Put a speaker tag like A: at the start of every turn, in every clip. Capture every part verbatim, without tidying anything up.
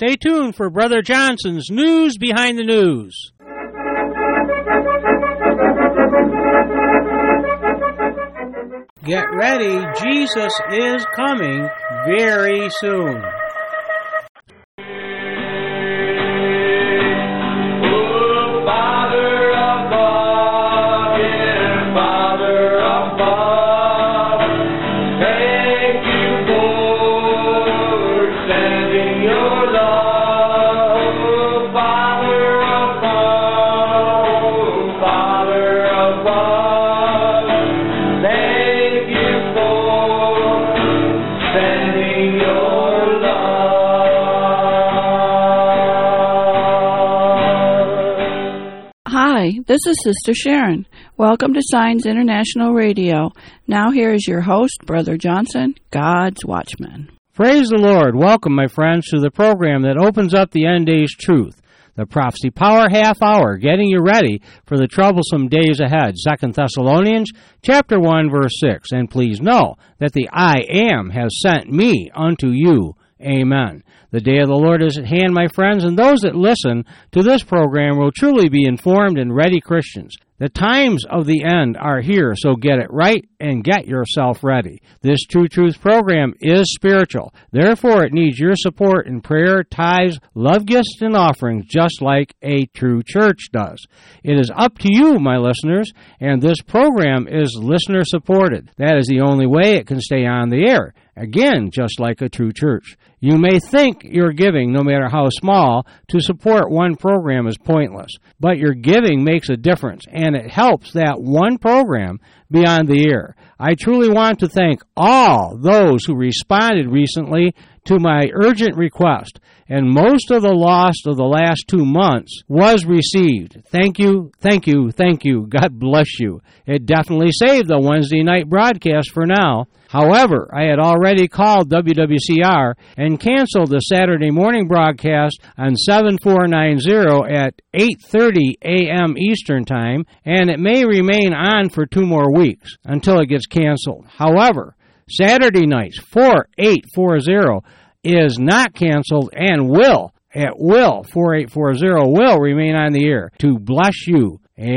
A: Stay tuned for Brother Johnson's News Behind the News. Get ready, Jesus is coming very soon.
B: This is Sister Sharon. Welcome to Signs International Radio. Now here is your host, Brother Johnson, God's Watchman.
A: Praise the Lord. Welcome, my friends, to the program that opens up the end days truth. The Prophecy Power Half Hour, getting you ready for the troublesome days ahead. Second Thessalonians chapter one, verse six. And please know that the I Am has sent me unto you. Amen. The day of the Lord is at hand, my friends, and those that listen to this program will truly be informed and ready Christians. The times of the end are here, so get it right and get yourself ready. This True Truth program is spiritual. Therefore, it needs your support in prayer, tithes, love gifts, and offerings, just like a true church does. It is up to you, my listeners, and this program is listener-supported. That is the only way it can stay on the air. Again, just like a true church. You may think your giving, no matter how small, to support one program is pointless, but your giving makes a difference, and it helps that one program be on the air. I truly want to thank all those who responded recently to my urgent request, and most of the loss of the last two months was received. Thank you, thank you, thank you. God bless you. It definitely saved the Wednesday night broadcast for now. However, I had already called W W C R and canceled the Saturday morning broadcast on seven four nine zero at eight thirty a.m. Eastern Time, and it may remain on for two more weeks until it gets canceled. However, Saturday nights, four eight four zero, is not canceled and will, at will, four eight four zero will remain on the air to bless you.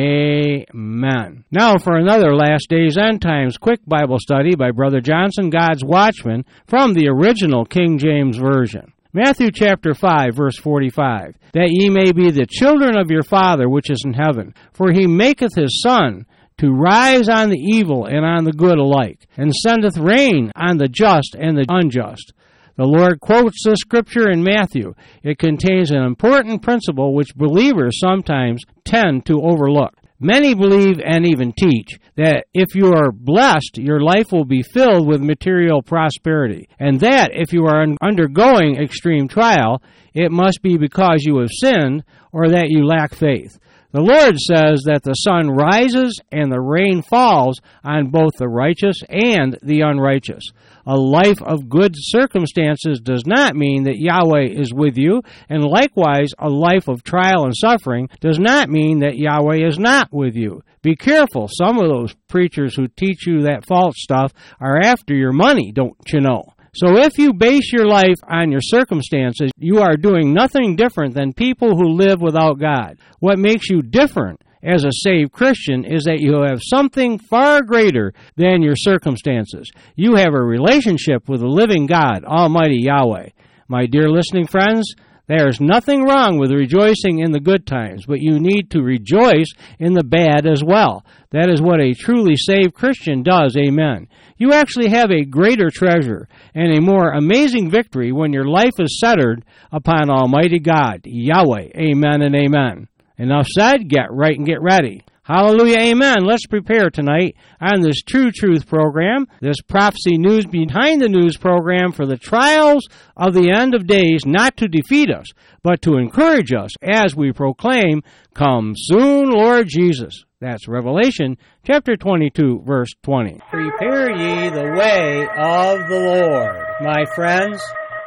A: Amen. Now for another Last Days End Times quick Bible study by Brother Johnson, God's Watchman, from the original King James Version. Matthew chapter five, verse forty-five. That ye may be the children of your Father which is in heaven, for he maketh his sun to rise on the evil and on the good alike, and sendeth rain on the just and the unjust. The Lord quotes this scripture in Matthew. It contains an important principle which believers sometimes tend to overlook. Many believe and even teach that if you are blessed, your life will be filled with material prosperity, and that if you are undergoing extreme trial, it must be because you have sinned or that you lack faith. The Lord says that the sun rises and the rain falls on both the righteous and the unrighteous. A life of good circumstances does not mean that Yahweh is with you, and likewise, a life of trial and suffering does not mean that Yahweh is not with you. Be careful. Some of those preachers who teach you that false stuff are after your money, don't you know? So if you base your life on your circumstances, you are doing nothing different than people who live without God. What makes you different as a saved Christian is that you have something far greater than your circumstances. You have a relationship with the living God, Almighty Yahweh. My dear listening friends, there is nothing wrong with rejoicing in the good times, but you need to rejoice in the bad as well. That is what a truly saved Christian does, amen. You actually have a greater treasure and a more amazing victory when your life is centered upon Almighty God, Yahweh, amen and amen. Enough said, get right and get ready. Hallelujah, amen. Let's prepare tonight on this True Truth program, this Prophecy News Behind the News program for the trials of the end of days, not to defeat us, but to encourage us as we proclaim, "Come soon, Lord Jesus." That's Revelation chapter twenty-two, verse twenty. Prepare ye the way of the Lord, my friends.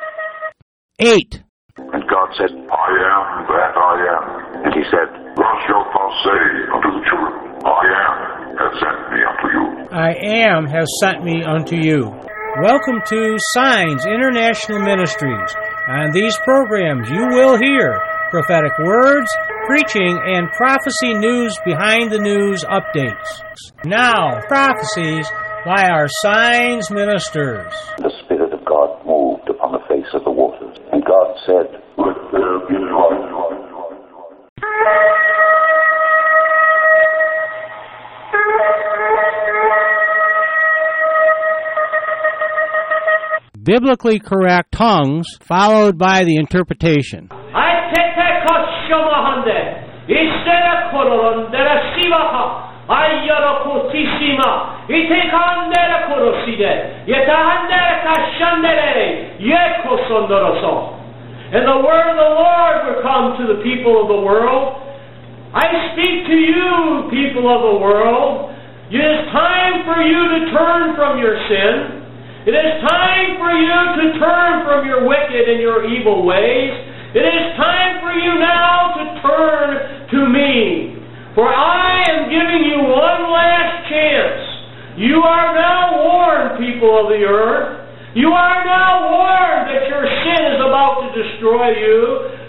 A: Eight.
C: And God said, I am that I am. And he said, Thus shalt thou say unto the children, I am has sent me unto you.
A: I am has sent me unto you. Welcome to Signs International Ministries, On these programs, you will hear prophetic words, preaching, and prophecy news behind the news updates. Now, prophecies by our signs ministers.
D: The Spirit of God moved upon the face of the waters, and God said, "Let there be light."
A: Biblically correct tongues, followed by the interpretation.
E: And the word of the Lord will come to the people of the world. I speak to you, people of the world. It is time for you to turn from your sin. It is time for you to turn from your wicked and your evil ways. It is time for you now to turn to me. For I am giving you one last chance. You are now warned, people of the earth. You are now warned that your sin is about to destroy you.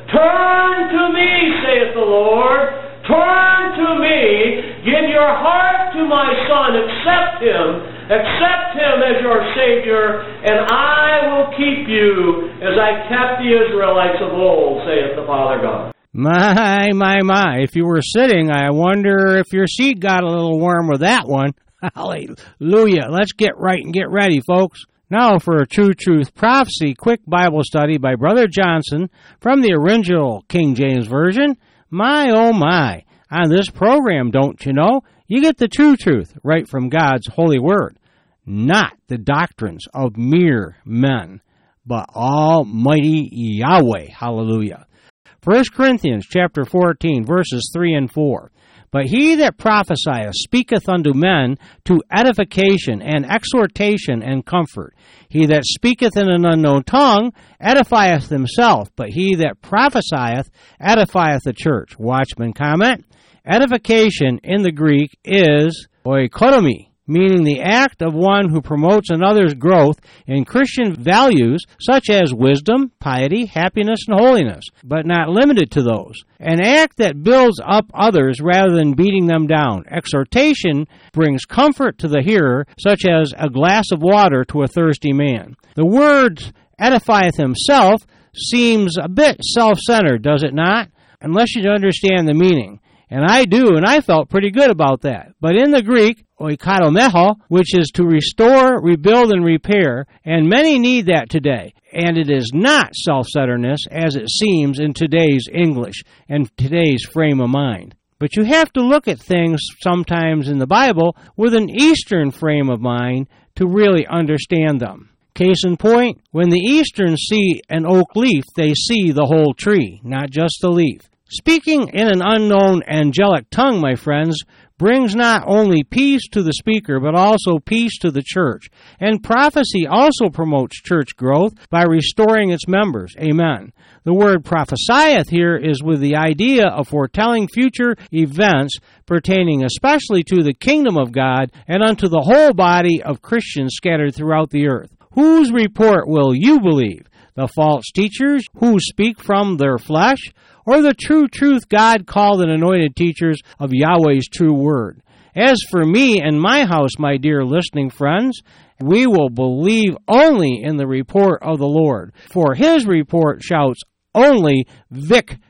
E: Turn to me, saith the Lord. Turn to me. Give your heart to my Son. Accept Him. Accept Him as your Savior, and I will keep you as I kept the Israelites of old, saith the Father God.
A: My, my, my. If you were sitting, I wonder if your seat got a little warm with that one. Hallelujah. Let's get right and get ready, folks. Now for a True Truth Prophecy quick Bible study by Brother Johnson from the original King James Version. My, oh my. On this program, don't you know, you get the true truth right from God's holy word. Not the doctrines of mere men, but Almighty Yahweh. Hallelujah. First Corinthians chapter fourteen, verses three and four. But he that prophesieth speaketh unto men to edification and exhortation and comfort. He that speaketh in an unknown tongue edifieth himself, but he that prophesieth edifieth the church. Watchman comment. Edification in the Greek is oikotomy, meaning the act of one who promotes another's growth in Christian values such as wisdom, piety, happiness, and holiness, but not limited to those. An act that builds up others rather than beating them down. Exhortation brings comfort to the hearer, such as a glass of water to a thirsty man. The word edifieth himself seems a bit self-centered, does it not? Unless you understand the meaning. And I do, and I felt pretty good about that. But in the Greek, oikotomeho, which is to restore, rebuild, and repair, and many need that today. And it is not self-centeredness, as it seems in today's English and today's frame of mind. But you have to look at things sometimes in the Bible with an Eastern frame of mind to really understand them. Case in point, when the Easterns see an oak leaf, they see the whole tree, not just the leaf. Speaking in an unknown angelic tongue, my friends, brings not only peace to the speaker, but also peace to the church. And prophecy also promotes church growth by restoring its members. Amen. The word prophesieth here is with the idea of foretelling future events pertaining especially to the kingdom of God and unto the whole body of Christians scattered throughout the earth. Whose report will you believe? The false teachers who speak from their flesh, or the true truth God called and anointed teachers of Yahweh's true word? As for me and my house, my dear listening friends, we will believe only in the report of the Lord, for his report shouts only victory.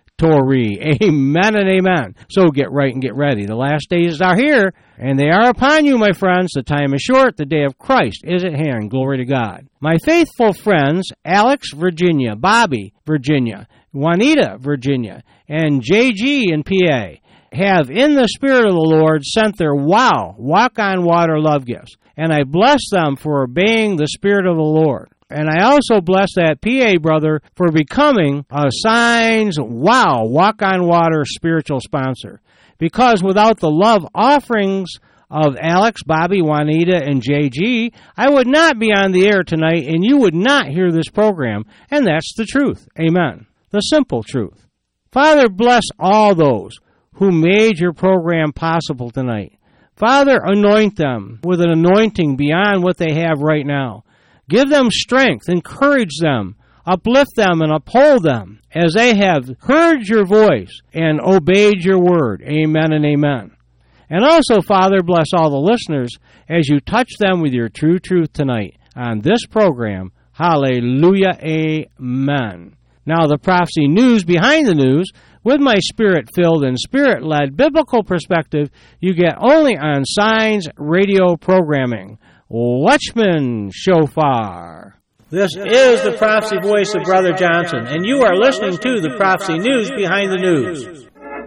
A: Amen and amen. So get right and get ready. The last days are here, and they are upon you, my friends. The time is short. The day of Christ is at hand. Glory to God. My faithful friends, Alex, Virginia, Bobby, Virginia, Juanita, Virginia, and J G in P A, have in the Spirit of the Lord sent their wow, walk-on-water love gifts. And I bless them for obeying the Spirit of the Lord. And I also bless that P A brother for becoming a Signs Wow Walk-on-Water spiritual sponsor. Because without the love offerings of Alex, Bobby, Juanita, and J G, I would not be on the air tonight, and you would not hear this program. And that's the truth. Amen. The simple truth. Father, bless all those who made your program possible tonight. Father, anoint them with an anointing beyond what they have right now. Give them strength, encourage them, uplift them and uphold them as they have heard your voice and obeyed your word. Amen and amen. And also, Father, bless all the listeners as you touch them with your true truth tonight on this program. Hallelujah. Amen. Now, the prophecy news behind the news, with my spirit-filled and spirit-led biblical perspective, you get only on Signs Radio programming. Watchman Shofar. This is the prophecy voice of Brother Johnson, and you are listening to the prophecy news behind the news.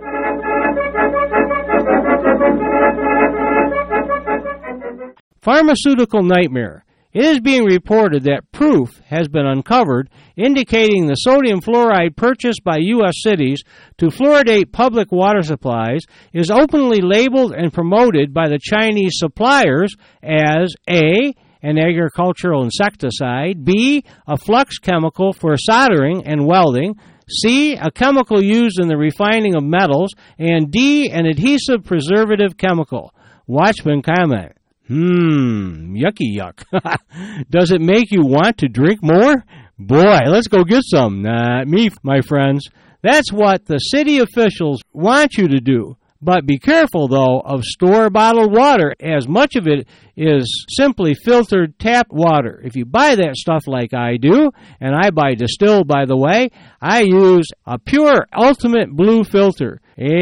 A: Pharmaceutical nightmare. It is being reported that proof has been uncovered indicating the sodium fluoride purchased by U S cities to fluoridate public water supplies is openly labeled and promoted by the Chinese suppliers as A, an agricultural insecticide, B, a flux chemical for soldering and welding, C, a chemical used in the refining of metals, and D, an adhesive preservative chemical. Watchman comment. Hmm, yucky yuck. Does it make you want to drink more? Boy, let's go get some. Not me, my friends. That's what the city officials want you to do. But be careful, though, of store-bottled water, as much of it is simply filtered tap water. If you buy that stuff like I do, and I buy distilled, by the way, I use a pure Ultimate Blue filter.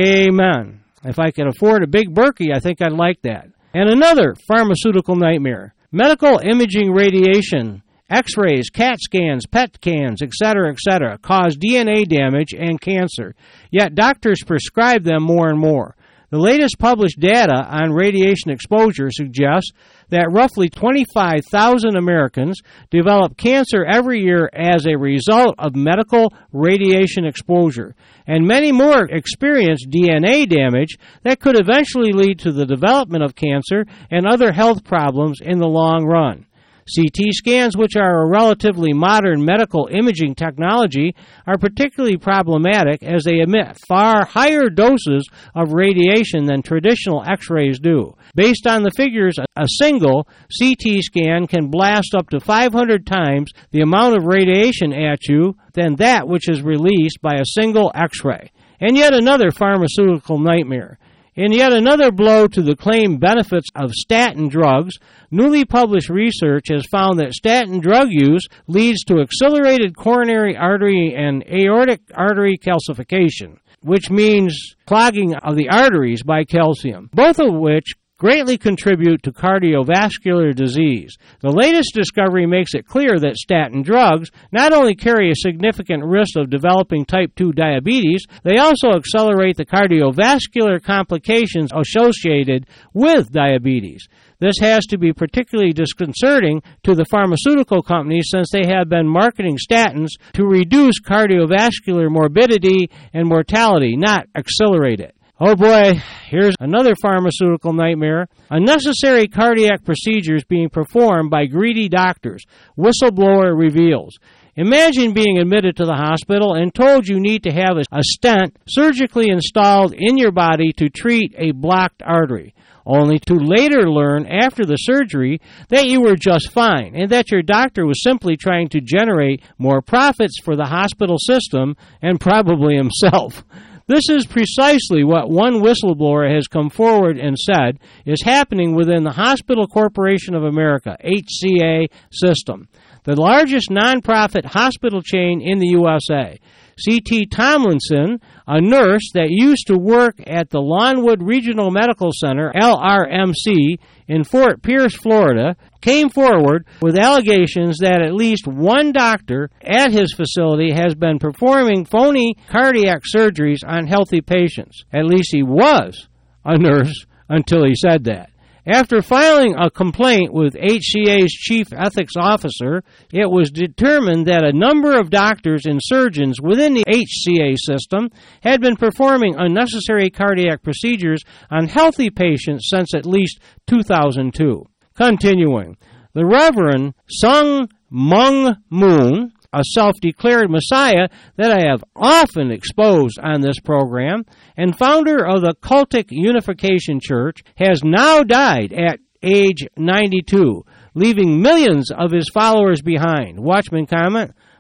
A: Amen. If I could afford a big Berkey, I think I'd like that. And another pharmaceutical nightmare, medical imaging radiation, X-rays, CAT scans, P E T scans, et cetera, et cetera, cause D N A damage and cancer, yet doctors prescribe them more and more. The latest published data on radiation exposure suggests that roughly twenty-five thousand Americans develop cancer every year as a result of medical radiation exposure, and many more experience D N A damage that could eventually lead to the development of cancer and other health problems in the long run. C T scans, which are a relatively modern medical imaging technology, are particularly problematic as they emit far higher doses of radiation than traditional X-rays do. Based on the figures, a single C T scan can blast up to five hundred times the amount of radiation at you than that which is released by a single X-ray. And yet another pharmaceutical nightmare. In yet another blow to the claimed benefits of statin drugs, newly published research has found that statin drug use leads to accelerated coronary artery and aortic artery calcification, which means clogging of the arteries by calcium, both of which greatly contribute to cardiovascular disease. The latest discovery makes it clear that statin drugs not only carry a significant risk of developing type two diabetes, they also accelerate the cardiovascular complications associated with diabetes. This has to be particularly disconcerting to the pharmaceutical companies since they have been marketing statins to reduce cardiovascular morbidity and mortality, not accelerate it. Oh boy, here's another pharmaceutical nightmare. Unnecessary cardiac procedures being performed by greedy doctors. Whistleblower reveals. Imagine being admitted to the hospital and told you need to have a stent surgically installed in your body to treat a blocked artery, only to later learn after the surgery that you were just fine and that your doctor was simply trying to generate more profits for the hospital system and probably himself. This is precisely what one whistleblower has come forward and said is happening within the Hospital Corporation of America, H C A system, the largest nonprofit hospital chain in the U S A. C T Tomlinson, a nurse that used to work at the Lawnwood Regional Medical Center, L R M C, in Fort Pierce, Florida, came forward with allegations that at least one doctor at his facility has been performing phony cardiac surgeries on healthy patients. At least he was a nurse until he said that. After filing a complaint with H C A's chief ethics officer, it was determined that a number of doctors and surgeons within the H C A system had been performing unnecessary cardiac procedures on healthy patients since at least two thousand two. Continuing, the Reverend Sung Mung Moon, a self-declared Messiah that I have often exposed on this program, and founder of the Cultic Unification Church, has now died at age ninety-two, leaving millions of his followers behind. Watchman comment,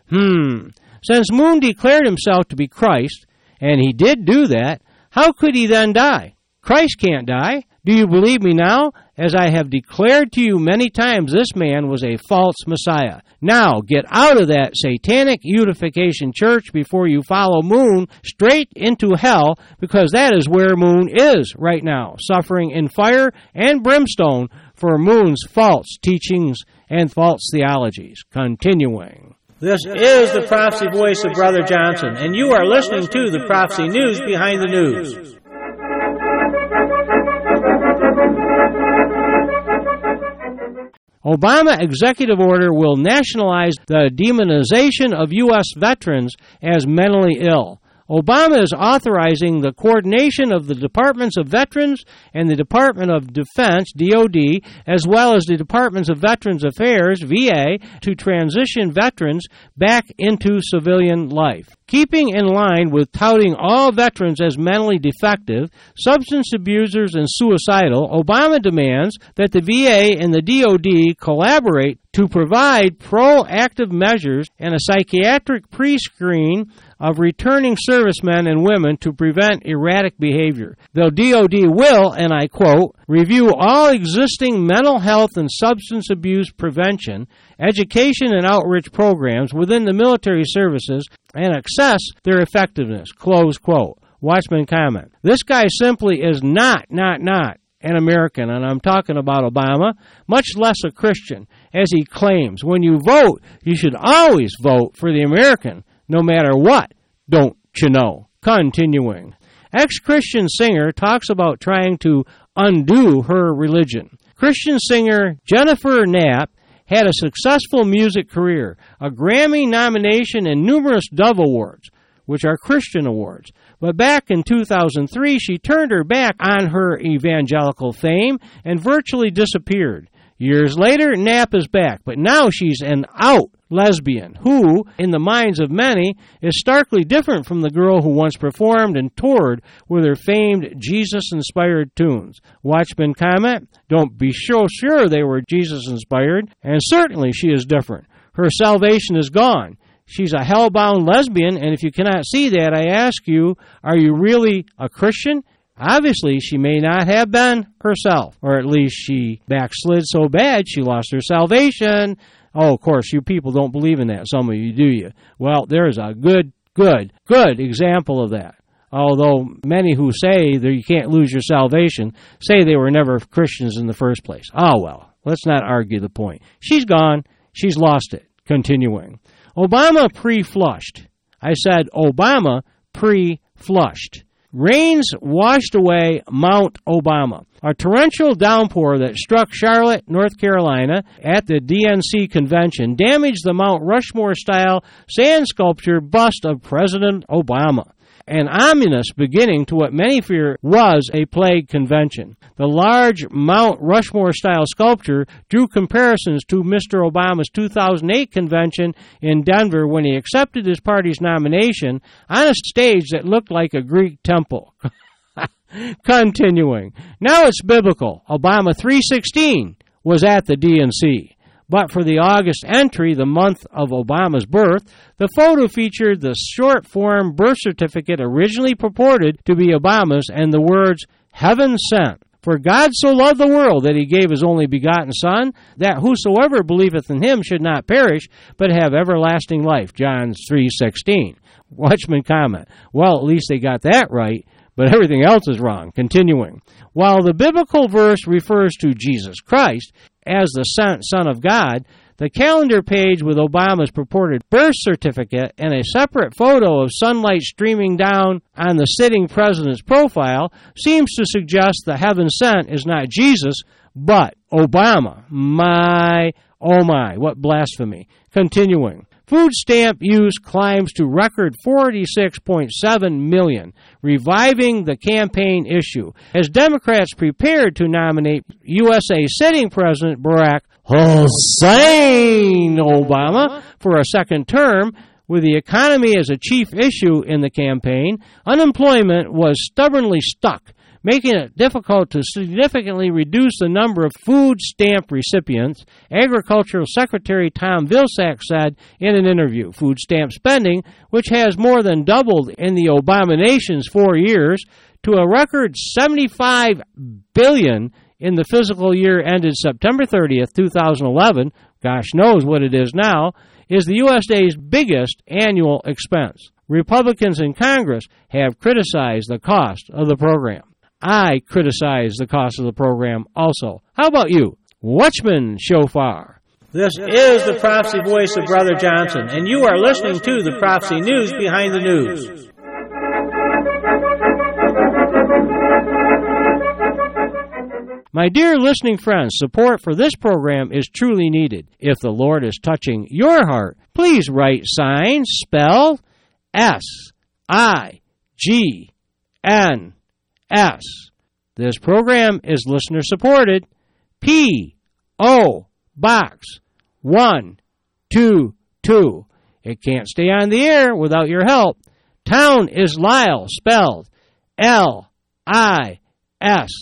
A: Hmm. Since Moon declared himself to be Christ, and he did do that, how could he then die? Christ can't die. Do you believe me now? As I have declared to you many times, this man was a false Messiah. Now, get out of that satanic unification church before you follow Moon straight into hell, because that is where Moon is right now, suffering in fire and brimstone for Moon's false teachings and false theologies. Continuing. This is the Prophecy Voice of Brother Johnson, and you are listening to the Prophecy News Behind the News. Obama executive order will nationalize the demonization of U S veterans as mentally ill. Obama is authorizing the coordination of the Departments of Veterans and the Department of Defense, D O D, as well as the Departments of Veterans Affairs, V A, to transition veterans back into civilian life. Keeping in line with touting all veterans as mentally defective, substance abusers, and suicidal, Obama demands that the V A and the D O D collaborate to provide proactive measures and a psychiatric pre-screen of returning servicemen and women to prevent erratic behavior. The D O D will, and I quote, review all existing mental health and substance abuse prevention, education, and outreach programs within the military services and assess their effectiveness, close quote. Watchman comment. This guy simply is not, not, not an American, and I'm talking about Obama, much less a Christian, as he claims. When you vote, you should always vote for the American, no matter what, don't you know? Continuing. Ex-Christian singer talks about trying to undo her religion. Christian singer Jennifer Knapp had a successful music career, a Grammy nomination, and numerous Dove Awards, which are Christian awards. But back in two thousand three, she turned her back on her evangelical fame and virtually disappeared. Years later, Knapp is back, but now she's an out lesbian who, in the minds of many, is starkly different from the girl who once performed and toured with her famed Jesus-inspired tunes. Watchman comment, don't be so sure they were Jesus-inspired, and certainly she is different. Her salvation is gone. She's a hell-bound lesbian, and if you cannot see that, I ask you, are you really a Christian? Obviously, she may not have been herself, or at least she backslid so bad she lost her salvation. Oh, of course, you people don't believe in that. Some of you do you. Well, there is a good, good, good example of that. Although many who say that you can't lose your salvation say they were never Christians in the first place. Oh, well, let's not argue the point. She's gone. She's lost it. Continuing. Obama pre-flushed. I said Obama pre-flushed. Rains washed away Mount Obama. A torrential downpour that struck Charlotte, North Carolina at the D N C convention damaged the Mount Rushmore-style sand sculpture bust of President Obama. An ominous beginning to what many fear was a plague convention. The large Mount Rushmore-style sculpture drew comparisons to Mister Obama's two thousand eight convention in Denver when he accepted his party's nomination on a stage that looked like a Greek temple. Continuing. Now it's biblical. Obama three sixteen was at the D N C. But for the August entry, the month of Obama's birth, the photo featured the short-form birth certificate originally purported to be Obama's and the words, Heaven Sent. For God so loved the world that he gave his only begotten Son, that whosoever believeth in him should not perish, but have everlasting life. John three sixteen. Watchman comment. Well, at least they got that right, but everything else is wrong. Continuing. While the biblical verse refers to Jesus Christ as the sent Son of God, the calendar page with Obama's purported birth certificate and a separate photo of sunlight streaming down on the sitting president's profile seems to suggest the heaven sent is not Jesus, but Obama. My, oh my, what blasphemy. Continuing. Food stamp use climbs to record forty-six point seven million, reviving the campaign issue. As Democrats prepared to nominate U S A sitting President Barack Hussein Obama for a second term, with the economy as a chief issue in the campaign, unemployment was stubbornly stuck making it difficult to significantly reduce the number of food stamp recipients, Agricultural Secretary Tom Vilsack said in an interview. Food stamp spending, which has more than doubled in the Obama nation's four years to a record seventy-five billion dollars in the fiscal year ended September thirtieth, two thousand eleven, gosh knows what it is now, is the U S A's biggest annual expense. Republicans in Congress have criticized the cost of the program. I criticize the cost of the program also. How about you? Watchman Shofar. This is the prophecy voice of Brother Johnson, and you are listening to the Prophecy News Behind the News. My dear listening friends, support for this program is truly needed. If the Lord is touching your heart, please write sign spelled S I G N S. This program is listener supported. P O Box one two two. It can't stay on the air without your help. Town is Lisle, spelled L I S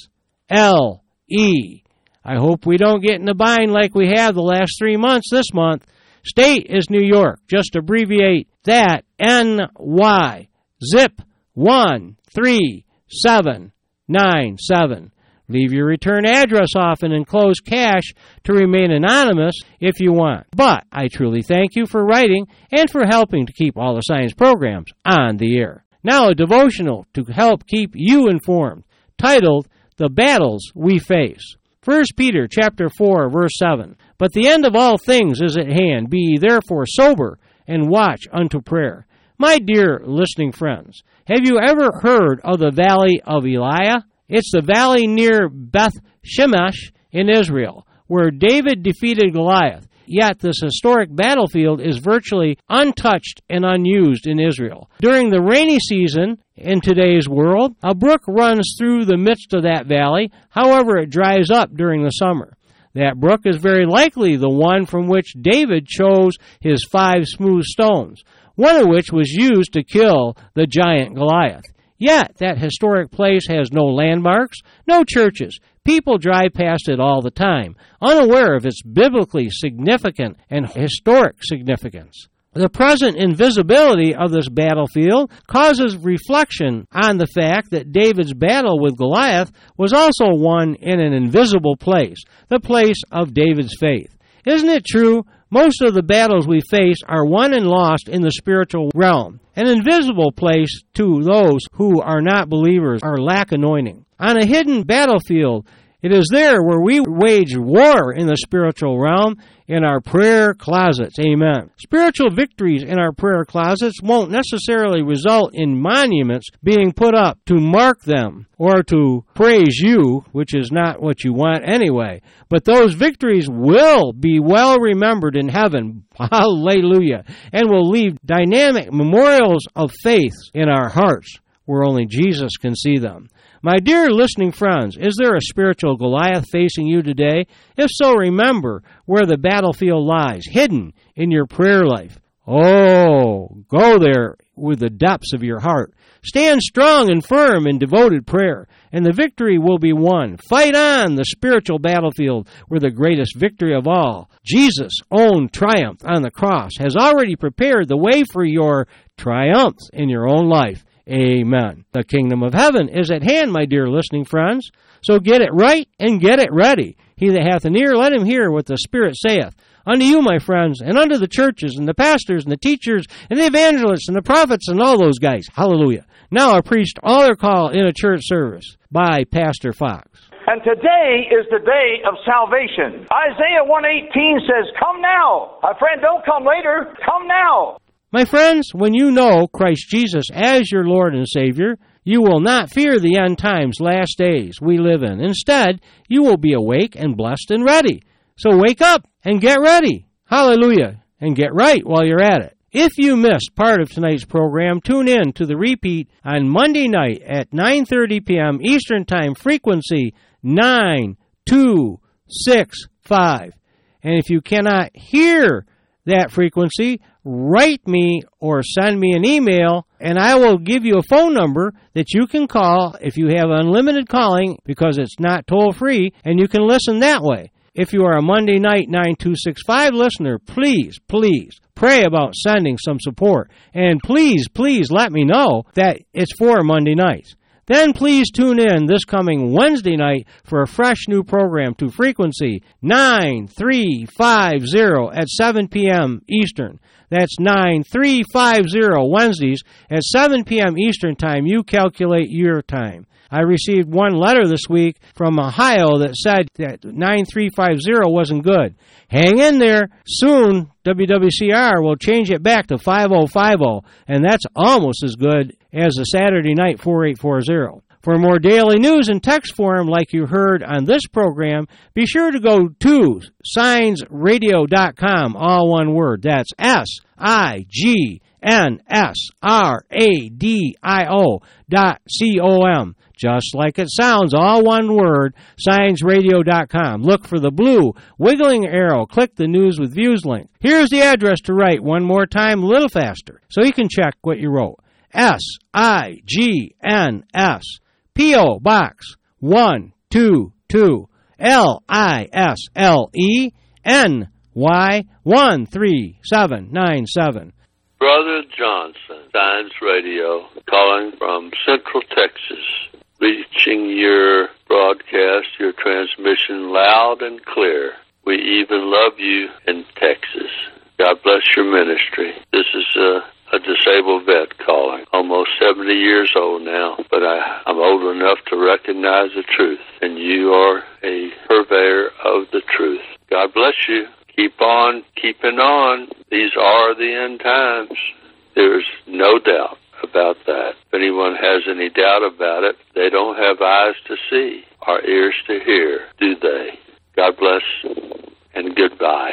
A: L E. I hope we don't get in a bind like we have the last three months this month. State is New York. Just abbreviate that N Y. Zip one three seven nine seven. Leave your return address off and enclose cash to remain anonymous if you want. But I truly thank you for writing and for helping to keep all the science programs on the air. Now a devotional to help keep you informed, titled The Battles We Face. First Peter chapter four, verse seven. But the end of all things is at hand. Be ye therefore sober and watch unto prayer. My dear listening friends, have you ever heard of the Valley of Elah? It's the valley near Beth Shemesh in Israel, where David defeated Goliath. Yet this historic battlefield is virtually untouched and unused in Israel. During the rainy season in today's world, a brook runs through the midst of that valley. However, it dries up during the summer. That brook is very likely the one from which David chose his five smooth stones, one of which was used to kill the giant Goliath. Yet, that historic place has no landmarks, no churches. People drive past it all the time, unaware of its biblically significant and historic significance. The present invisibility of this battlefield causes reflection on the fact that David's battle with Goliath was also won in an invisible place, the place of David's faith. Isn't it true? Most of the battles we face are won and lost in the spiritual realm, an invisible place to those who are not believers or lack anointing. On a hidden battlefield, it is there where we wage war in the spiritual realm, in our prayer closets. Amen. Spiritual victories in our prayer closets won't necessarily result in monuments being put up to mark them or to praise you, which is not what you want anyway. But those victories will be well remembered in heaven. Hallelujah. And will leave dynamic memorials of faith in our hearts where only Jesus can see them. My dear listening friends, is there a spiritual Goliath facing you today? If so, remember where the battlefield lies, hidden in your prayer life. Oh, go there with the depths of your heart. Stand strong and firm in devoted prayer, and the victory will be won. Fight on the spiritual battlefield where the greatest victory of all, Jesus' own triumph on the cross, has already prepared the way for your triumphs in your own life. Amen. The kingdom of heaven is at hand, my dear listening friends. So get it right and get it ready. He that hath an ear, let him hear what the Spirit saith. Unto you, my friends, and unto the churches, and the pastors, and the teachers, and the evangelists, and the prophets, and all those guys. Hallelujah. Now a priest altar call in a church service by Pastor Fox.
F: And today is the day of salvation. Isaiah one eighteen says, come now. My friend, don't come later. Come now.
A: My friends, when you know Christ Jesus as your Lord and Savior, you will not fear the end times, last days we live in. Instead, you will be awake and blessed and ready. So wake up and get ready. Hallelujah. And get right while you're at it. If you missed part of tonight's program, tune in to the repeat on Monday night at nine thirty p.m. Eastern Time, frequency nine two six five. And if you cannot hear that frequency, write me or send me an email, and I will give you a phone number that you can call if you have unlimited calling, because it's not toll-free, and you can listen that way. If you are a Monday night nine two six five listener, please, please pray about sending some support. And please, please let me know that it's for Monday nights. Then please tune in this coming Wednesday night for a fresh new program to frequency nine three five zero at seven p.m. Eastern. That's nine three five zero Wednesdays at seven p.m. Eastern Time. You calculate your time. I received one letter this week from Ohio that said that nine three five zero wasn't good. Hang in there. Soon, W W C R will change it back to five oh five oh, and that's almost as good as a Saturday night forty-eight forty. For more daily news in text form like you heard on this program, be sure to go to signs radio dot com, all one word. That's S I G N S R A D I O dot C O M. Just like it sounds, all one word, signs radio dot com. Look for the blue wiggling arrow. Click the News with Views link. Here's the address to write one more time, a little faster, so you can check what you wrote. S I G N S, P O. Box one two two, L I S L E N Y one three seven nine seven.
G: Brother Johnson, Science Radio, calling from Central Texas, reaching your broadcast, your transmission loud and clear. We even love you in Texas. God bless your ministry. This is a, a disabled vet calling, almost seventy years old now, but I, I'm old enough to recognize the truth, and you are a purveyor of the truth. God bless you. Keep on keeping on. These are the end times. There's no doubt about that. If anyone has any doubt about it, they don't have eyes to see or ears to hear, do they? God bless and goodbye.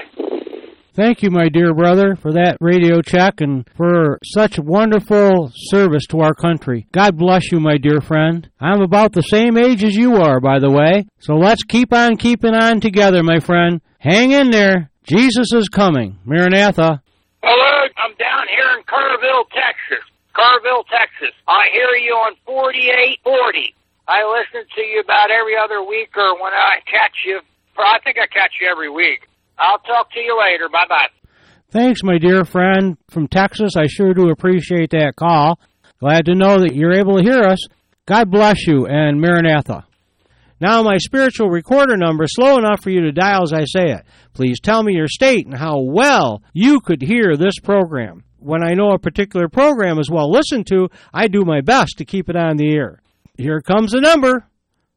A: Thank you, my dear brother, for that radio check and for such wonderful service to our country. God bless you, my dear friend. I'm about the same age as you are, by the way, so let's keep on keeping on together, my friend. Hang in there. Jesus is coming. Maranatha.
H: Hello, I'm down here in Carville, Texas. Carville, Texas. I hear you on forty-eight forty. I listen to you about every other week, or when I catch you. I think I catch you every week. I'll talk to you later. Bye-bye.
A: Thanks, my dear friend from Texas. I sure do appreciate that call. Glad to know that you're able to hear us. God bless you, and Maranatha. Now, my spiritual recorder number, slow enough for you to dial as I say it. Please tell me your state and how well you could hear this program. When I know a particular program is well listened to, I do my best to keep it on the air. Here comes the number.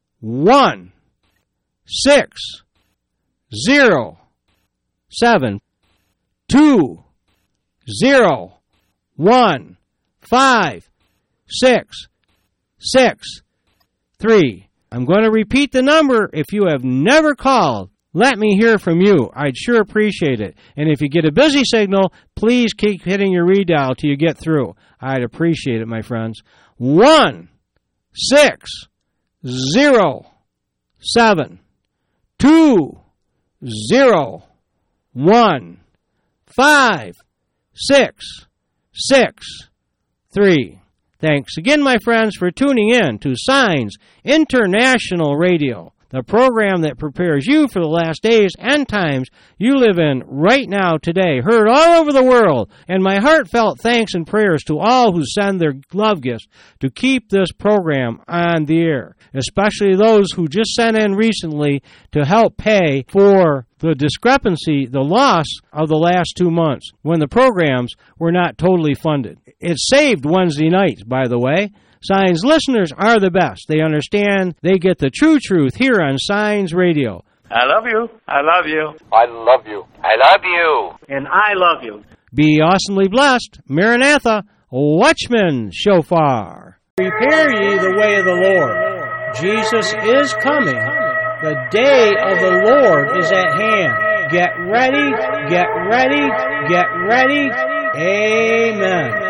A: One, six, zero, seven, two, zero, one, five, six, six, three. I'm going to repeat the number. If you have never called, let me hear from you. I'd sure appreciate it. And if you get a busy signal, please keep hitting your redial till you get through. I'd appreciate it, my friends. One, six, zero, seven, two, zero, one, five, six, six, three. Thanks again, my friends, for tuning in to Signs International Radio, the program that prepares you for the last days and times you live in right now today, heard all over the world. And my heartfelt thanks and prayers to all who send their love gifts to keep this program on the air, especially those who just sent in recently to help pay for the discrepancy, the loss of the last two months when the programs were not totally funded. It saved Wednesday nights, by the way. Signs listeners are the best. They understand. They get the true truth here on Signs Radio.
F: I love you. I love you.
H: I love you. I love you.
F: And I love you.
A: Be awesomely blessed. Maranatha, Watchman Shofar. Prepare ye the way of the Lord. Jesus is coming. The day of the Lord is at hand. Get ready, get ready, get ready. Amen.